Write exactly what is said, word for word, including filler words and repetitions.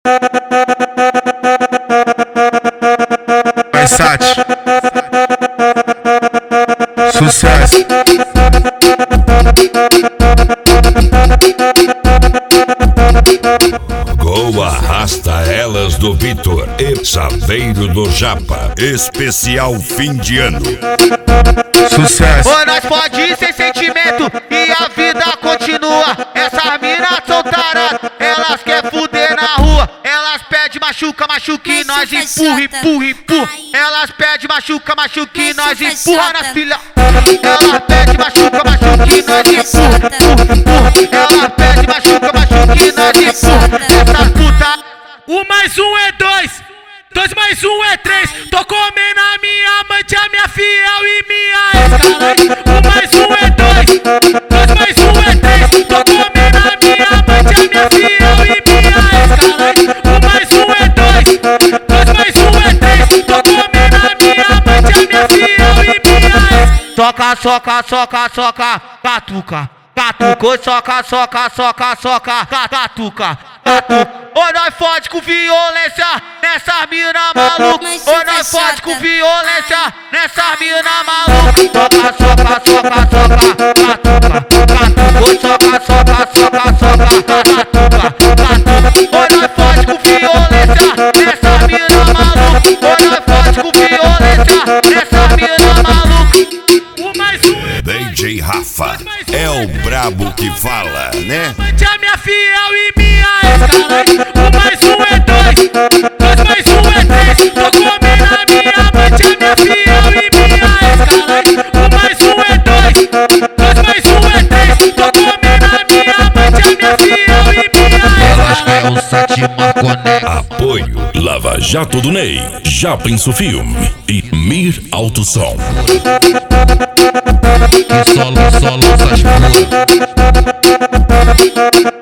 Vai, Sati. Sucesso. Gol arrasta elas do Vitor e Saveiro do Japa. Especial fim de ano. Sucesso. Ô, nós pode ir sem sentimento e a vida continua. Essas minas são taradas, elas querem fuder na rua. Elas pedem machuca, machuca e nós empurra, empurra, empurra. Elas pedem machuca, machuca e nós empurra na filha. Elas pedem machuca, machuca e nós empurra, empurra, empurra. Elas pedem machuca, machuca e nós empurra. Essas putas. Um mais um é dois, dois mais um é três. Tô comendo a minha amante, a minha fiel e minha ex. Um mais um é dois, dois mais um é três. Tô comendo a minha amante, a minha fiel e minha ex. Um mais um é dois, dois mais um é três. Tô comendo a minha amante, a minha fiel e minha ex. Soca, soca, soca, soca, catuca. Catuca, soca, soca, soca, soca, catuca, catuca. Ô, nós fode com violência nessa mina maluca. Ô, nós fode com violência nessa mina maluca. Soca, soca, soca, soca, catuca, catuca. Ô, soca, soca, soca, soca, catuca, catuca. Ô, nós fode com violência nessa mina maluca. Ô, nós fode com violência nessa mina maluca. Um mais um D J Rafa é o brabo que fala, né? a minha fiel e minha ex. Um mais um é dois, dois mais um é três. Tô comendo a minha amante, a minha fiel e minha ex. Um mais um é dois, dois mais um é três. Tô comendo a minha amante, a minha fiel e minha ex. Elas querem o Sati Marconé. Apoio Lava Jato do Ney, Japenso Filme e Mir Alto Som. Que solo, solo, essas puras.